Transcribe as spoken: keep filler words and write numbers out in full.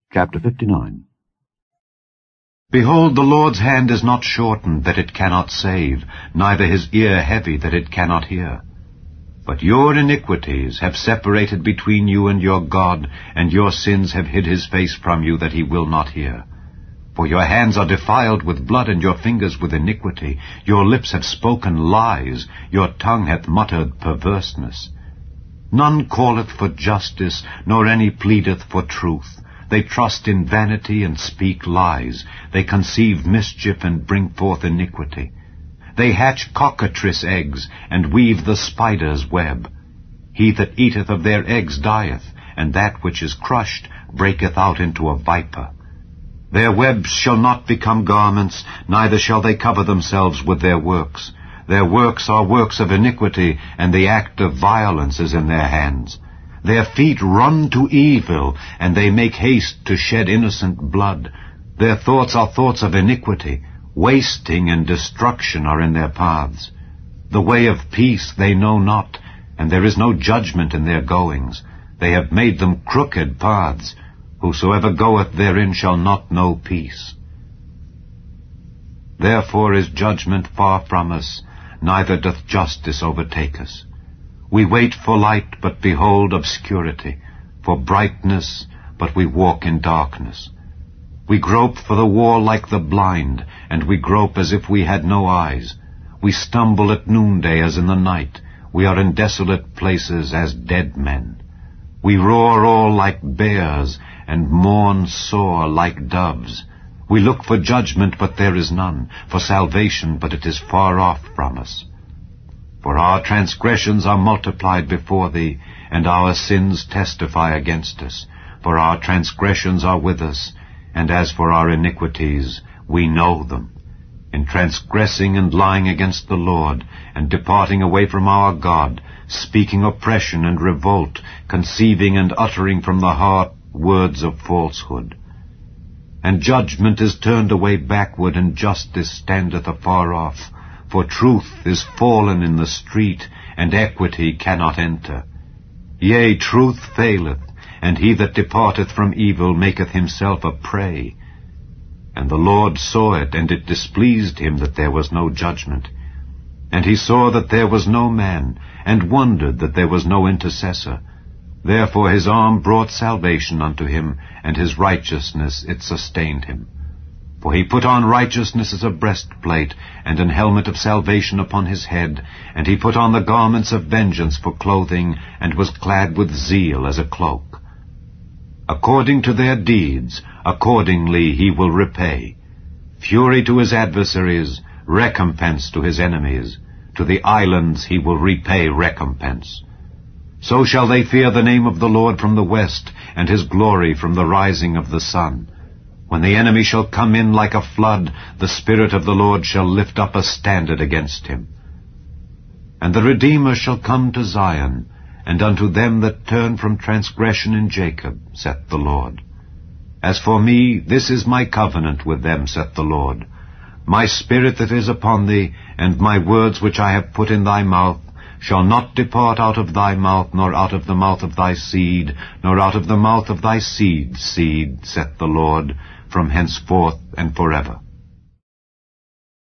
Chapter fifty-nine. Behold, the Lord's hand is not shortened, that it cannot save, neither his ear heavy, that it cannot hear. But your iniquities have separated between you and your God, and your sins have hid his face from you, that he will not hear. For your hands are defiled with blood, and your fingers with iniquity. Your lips have spoken lies, your tongue hath muttered perverseness. None calleth for justice, nor any pleadeth for truth. They trust in vanity and speak lies. They conceive mischief and bring forth iniquity. They hatch cockatrice eggs, and weave the spider's web. He that eateth of their eggs dieth, and that which is crushed breaketh out into a viper. Their webs shall not become garments, neither shall they cover themselves with their works. Their works are works of iniquity, and the act of violence is in their hands. Their feet run to evil, and they make haste to shed innocent blood. Their thoughts are thoughts of iniquity. Wasting and destruction are in their paths. The way of peace they know not, and there is no judgment in their goings. They have made them crooked paths. Whosoever goeth therein shall not know peace. Therefore is judgment far from us, neither doth justice overtake us. We wait for light, but behold obscurity, for brightness, but we walk in darkness. We grope for the wall like the blind, and we grope as if we had no eyes. We stumble at noonday as in the night. We are in desolate places as dead men. We roar all like bears, and mourn sore like doves. We look for judgment, but there is none, for salvation, but it is far off from us. For our transgressions are multiplied before thee, and our sins testify against us. For our transgressions are with us, and as for our iniquities, we know them. In transgressing and lying against the Lord, and departing away from our God, speaking oppression and revolt, conceiving and uttering from the heart words of falsehood. And judgment is turned away backward, and justice standeth afar off. For truth is fallen in the street, and equity cannot enter. Yea, truth faileth, and he that departeth from evil maketh himself a prey. And the Lord saw it, and it displeased him that there was no judgment. And he saw that there was no man, and wondered that there was no intercessor. Therefore his arm brought salvation unto him, and his righteousness it sustained him. For he put on righteousness as a breastplate, and an helmet of salvation upon his head, and he put on the garments of vengeance for clothing, and was clad with zeal as a cloak. According to their deeds, accordingly he will repay. Fury to his adversaries, recompense to his enemies. To the islands he will repay recompense. So shall they fear the name of the Lord from the west, and his glory from the rising of the sun. When the enemy shall come in like a flood, the Spirit of the Lord shall lift up a standard against him. And the Redeemer shall come to Zion, and unto them that turn from transgression in Jacob, saith the Lord. As for me, this is my covenant with them, saith the Lord. My Spirit that is upon thee, and my words which I have put in thy mouth, shall not depart out of thy mouth, nor out of the mouth of thy seed, nor out of the mouth of thy seed's seed, saith the Lord, from henceforth and forever.